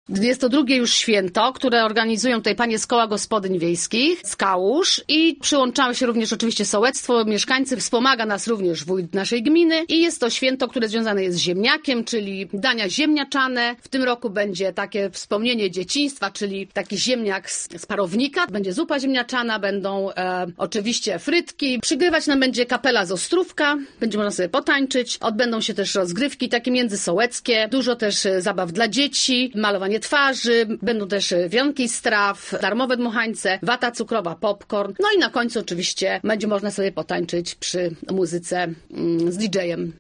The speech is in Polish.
Jest to drugie już święto, które organizują tutaj panie z Koła Gospodyń Wiejskich z Kałuż i przyłączały się również oczywiście sołectwo, mieszkańcy, wspomaga nas również wójt naszej gminy i jest to święto, które związane jest z ziemniakiem, czyli dania ziemniaczane. W tym roku będzie takie wspomnienie dzieciństwa, czyli taki ziemniak z parownika, będzie zupa ziemniaczana, będą oczywiście frytki, przygrywać nam będzie kapela z Ostrówka, będzie można sobie potańczyć, odbędą się też rozgrywki takie międzysołeckie, dużo też zabaw dla dzieci, malowanie twarzy, będą też wianki straw, darmowe dmuchańce, wata cukrowa, popcorn, no i na końcu oczywiście będzie można sobie potańczyć przy muzyce z DJ-em.